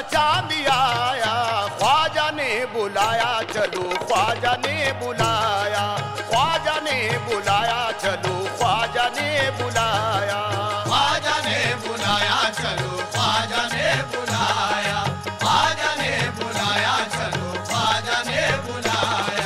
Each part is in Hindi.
चांद आया, ख्वाजा ने बुलाया चलो ख्वाजा ने बुलाया, ख्वाजा ने बुलाया चलो ख्वाजा ने बुलाया, ख्वाजा ने बुलाया चलो ख्वाजा ने बुलाया, ख्वाजा ने बुलाया चलो ख्वाजा ने बुलाया।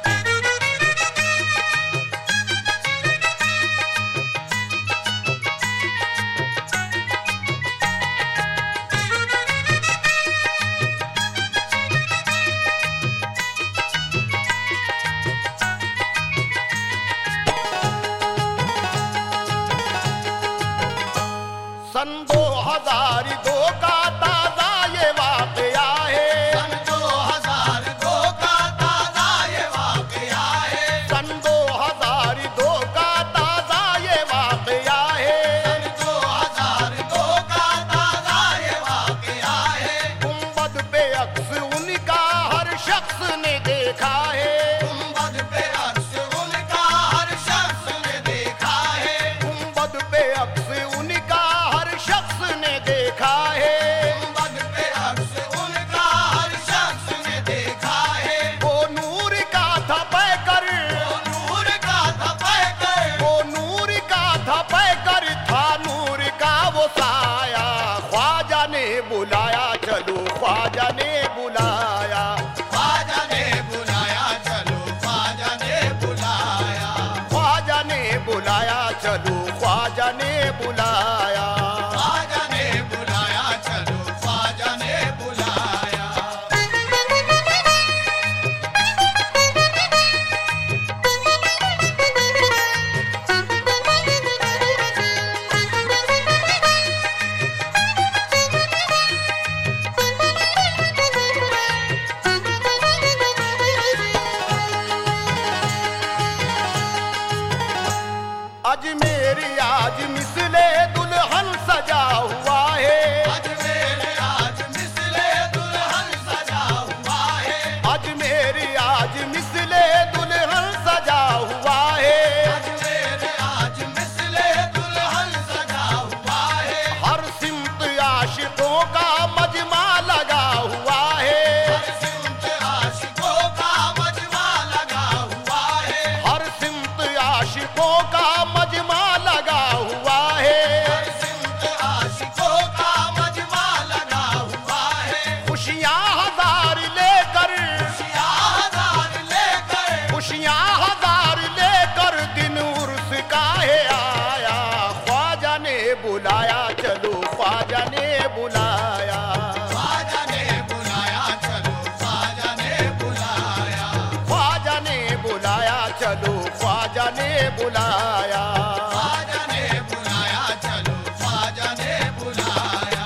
सन 2002 का ताजा ये वाकया है, सन 2002 का ताजा ये वाकया है, सन 2002 का ताजा ये वाकया है, सन 2002 का ताजा ये वाकया है। गुंबद पे अक्स उनका हर शख्स ने देखा है, गुंबद पे अक्स उनका हर शख्स ने देखा है, गुंबद पे अक्स उनका हर शख्स ने देखा है, गुंबद पे अक्स उनका हर शख्स ने देखा है। वो नूर का था पैकर, वो नूर का था पैकर, वो नूर का था पैकर, था नूर का वो साया, ख्वाजा ने बुलाया चलो ख्वाजा ने बुलाया, ख्वाजा ने बुलाया चलो ख्वाजा ने बुलाया, ख्वाजा ने बुलाया चलो ख्वाजा ने बुलाया, ख्वाजा ने बुलाया चलो ख्वाजा ने बुलाया। अजमेर आज मिसले दुल्हन सजा हुआ है, अजमेर आज मिसले दुल्हन सजा हुआ है, अजमेर आज मिसले दुल्हन सजा हुआ है, अजमेर आज मिसले दुल्हन सजा हुआ है। हर सिमत आशिकों का मजमा लगा हुआ है, हर सिमत आशिकों का मजमा लगा हुआ है, हर सिमत आशिकों का मजमा लगा हुआ है, हर सिमत आशिकों का मजमा लगा हुआ है। खुशियाँ हजार लेकर, खुशियाँ हजार लेकर, खुशियाँ हजार लेकर दिन उर्स का है आया, ख्वाजा ने बुलाया चलो ख्वाजा ने बुलाया, ख्वाजा ने बुलाया चलो ख्वाजा ने बुलाया, ख्वाजा ने बुलाया चलो ख्वाजा ने बुलाया, ख्वाजा ने बुलाया चलो ख्वाजा ने बुलाया।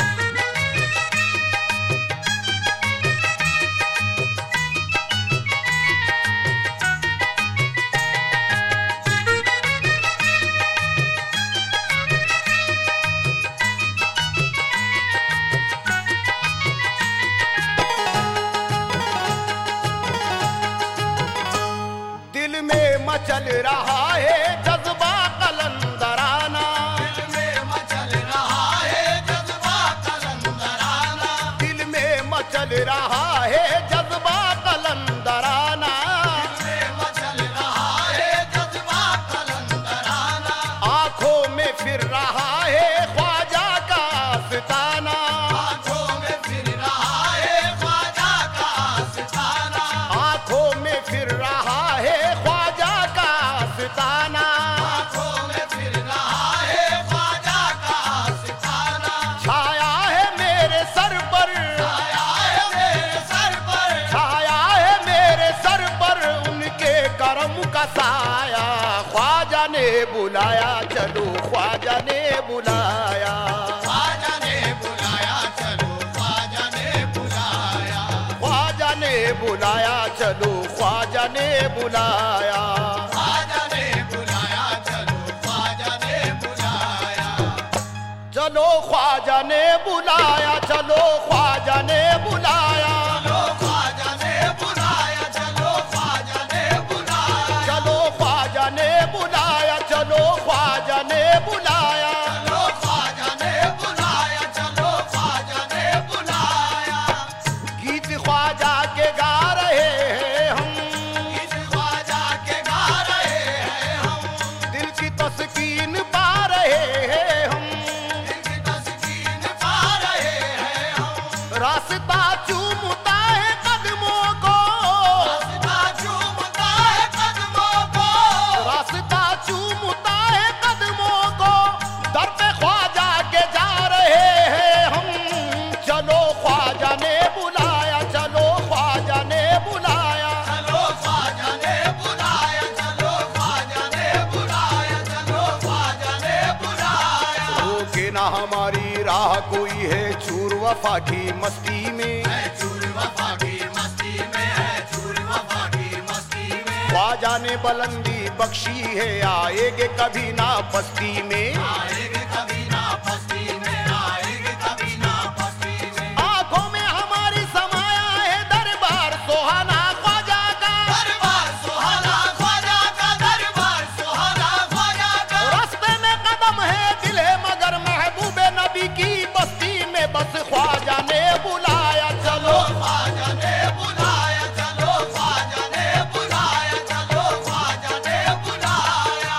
दिल में मचल रहा है जज्बा कलंदराना, दिल में मचल रहा है जज्बा कलंदराना, दिल में मचल रहा है जज्बा कलंदराना, दिल में मचल रहा है जज्बा कलंदराना। आंखों में फिर रहा है ख्वाजा का आस्ताना, आंखों में फिर रहा है ख्वाजा का आस्ताना, आंखों में फिर रहा है ख्वाजा का आस्ताना, आंखों में फिर रहा है ख्वाजा का आस्ताना। छाया है मेरे सर पर, आया है मेरे सर पर, छाया है मेरे सर पर उनके करम का साया, ख्वाजा ने बुलाया चलो ख्वाजा ने बुलाया, ख्वाजा ने बुलाया चलो ख्वाजा ने बुलाया, ख्वाजा ने बुलाया चलो ख्वाजा ने बुलाया, ख्वाजा ने बुलाया चलो ख्वाजा ने बुलाया। चलो ख्वाजा ने बुलाया चलो ख्वाजा ने बुलाया, चलो ख्वाजा ने बुलाया चलो ख्वाजा ने बुलाया, चलो ख्वाजा ने बुलाया चलो ख्वाजा ने बुलाया, चलो ख्वाजा ने बुलाया चलो ख्वाजा ने बुलाया। रास्ता चूमता है कदमों को, रास्ता चूमता है कदमों को, रास्ता चूमता है कदमों को, दर पे ख्वाजा के जा रहे हैं हम। चलो ख्वाजा ने बुलाया, चलो ख्वाजा ने बुलाया, चलो ख्वाजा ने बुलाया, चलो ख्वाजा ने बुलाया, चलो ख्वाजा ने बुलाया। रोके ना हमारी राह कोई है चूर वफा की मस्ती में, है चूर वफा की मस्ती में, है चूर वफा की मस्ती में। ख्वाजा ने बुलंदी बख्शी है, आएगे कभी ना बस्ती में। आएंगे कभी ना बस्ती में, आएंगे कभी ना बस्ती में। आंखों में हमारी समाया है दरबार सुहाना ख्वाजा का, दरबार सुहाना ख्वाजा का, दरबार सुहाना ख्वाजा का। रास्ते में कदम है दिल है मगर महबूबे नबी की बस्ती में बस ख्वाजा ने बुलाया। चलो ख्वाजा ने बुलाया, चलो ख्वाजा ने बुलाया, चलो ख्वाजा ने बुलाया।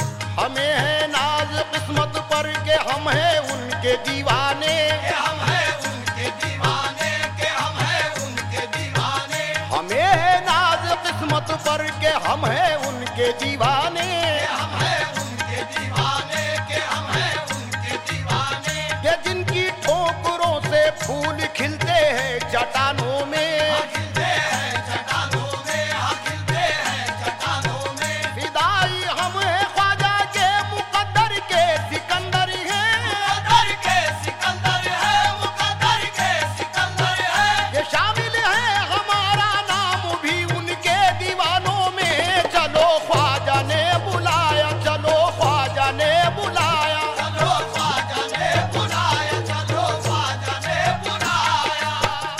हमें है नाज किस्मत पर के हम हैं उनके दीवाने, के हम हैं उनके दीवाने, के हम हैं उनके दीवाने। हमें है नाज किस्मत पर के हम हैं उनके दीवाने। के हम हैं उनके दीवाने, के हम हैं उनके दीवाने। ये जिनकी ठोकरों से फूल खिलते हैं चट्टानों में, खिलते हैं चट्टानों में, खिलते हैं चट्टानों में। फिदाई हम हैं ख्वाजा के मुकद्दर के सिकंदर हैं। मुकद्दर के सिकंदर है, मुकद्दर के सिकंदर है। ये शामिल है हमारा नाम भी उनके दीवानों में। चलो ख्वाजा ने बुलाया, चलो ख्वाजा ने बुलाया, चलो ख्वाजा ने बुलाया, चलो ख्वाजा ने बुलाया।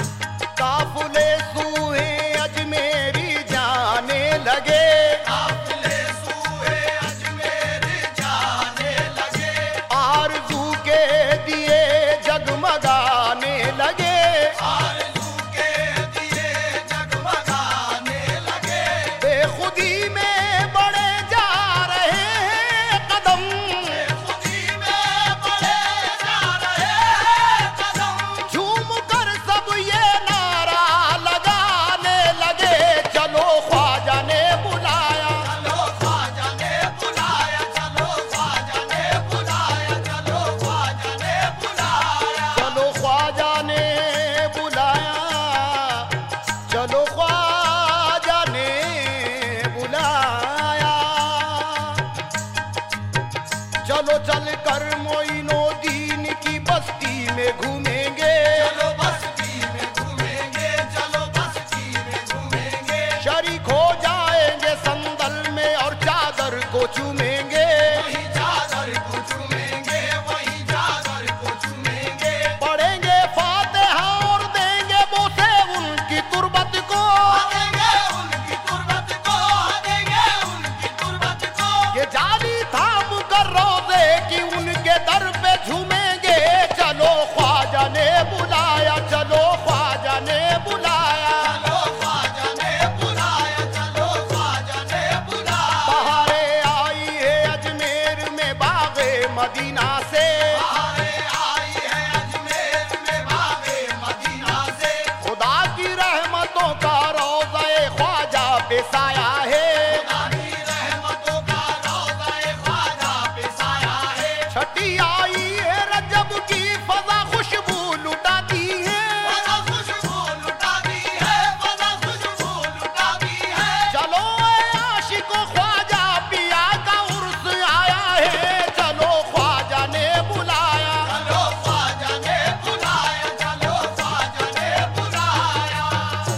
काफिले सूहे अजमेरी जाने लगे, काफिले सूहे अजमेर जाने लगे। आरज़ू के दिए जगमगाने लगे। आरज़ू के दिए जगमगाने लगे। बेखुदी में बढ़े जा रहे हैं कदम, खुदी में बढ़े जा रहे हैं कदम। झूम कर सब ये नारा लगाने लगे। चलो ख्वाजा ने बुलाया, चलो ख्वाजा ने बुलाया, चलो ख्वाजा ने बुलाया, चलो ख्वाजा ने बुलाया। चलो ख्वाजा ने बुलाया, चलो ख्वाजा ने बुलाया। चलो चल कर मोइनुद्दीन की बस्ती में घूमेंगे, चलो बस्ती में घूमेंगे, चलो बस्ती में घूमेंगे। शरीक हो जाएंगे संदल में और चादर को चूमेंगे। वही चादर को चूमेंगे, वही चादर को चूमेंगे। पढ़ेंगे फातिहा और देंगे बोसे उनकी तुरबत को। देंगे उनकी तुरबत को, देंगे उनकी तुरबत को। ये जाली थाम कर रोजे की उनके दर पे झूमेंगे। चलो ख्वाजा ने बुलाया, चलो ख्वाजा ने बुलाया। चलो ख्वाजा ने बुलाया, चलो ख्वाजा ने बुलाया। बहारे आई है अजमेर में बागे मदीना से, बहारें आई है अजमेर में बागे मदीना से। खुदा की रहमतों का रोज़े ख्वाजा पे साया है। खुदा की रहमतों का रोज़े ख्वाजा पे साया है। छठी आई है रजब की फजा खुशबू लुटाती है। फज़ा खुशबू लुटाती है, फज़ा खुशबू लुटाती है। चलो ए आशिको ख्वाजा पिया का उर्स आया है। चलो ख्वाजा ने बुलाया, चलो ख्वाजा ने बुलाया, चलो ख्वाजा ने बुलाया।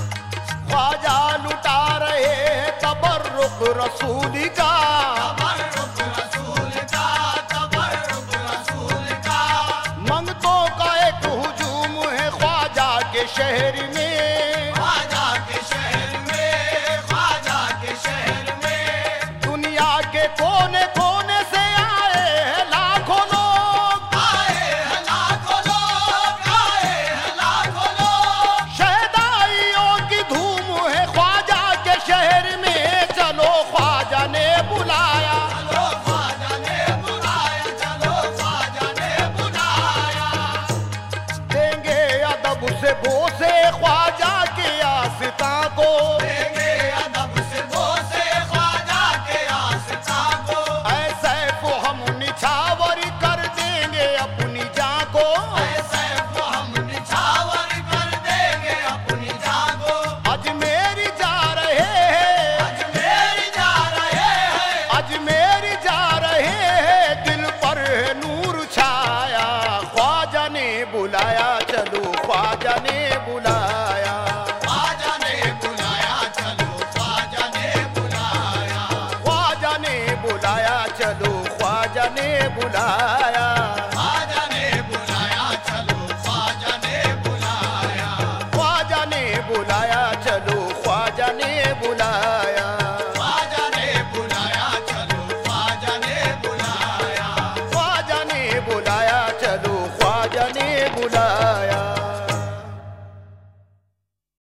ख्वाजा लुटा रहे हैं तबर्रुक रसूल का। तबर्रुक रसूल का, तबर्रुक रसूल का। मंगतों का एक हुजूम है ख्वाजा के शहर में। ख्वाजा के शहर में, ख्वाजा के शहर में। दुनिया के कोने कोने से आए हैं लाखों लोग। आए हैं लाखों लोग, आए हैं लाखों लोग। शहदाइयों की धूम है ख्वाजा के शहर में। चलो ख्वाजा ने बुलाया, बोसे ख्वाजा के आस्था को, देंगे अदब से बोसे ख्वाजा के आस्था को, ऐसे को हम निछावर कर देंगे अपनी जान को, ऐसे को हम निछावर कर देंगे अपनी जान को। अजमेर जा रहे हैं, अजमेर जा रहे हैं, अजमेर जा रहे हैं, दिल पर है नूर छाया, ख्वाजा ने बुलाया चलो ख्वाजा ने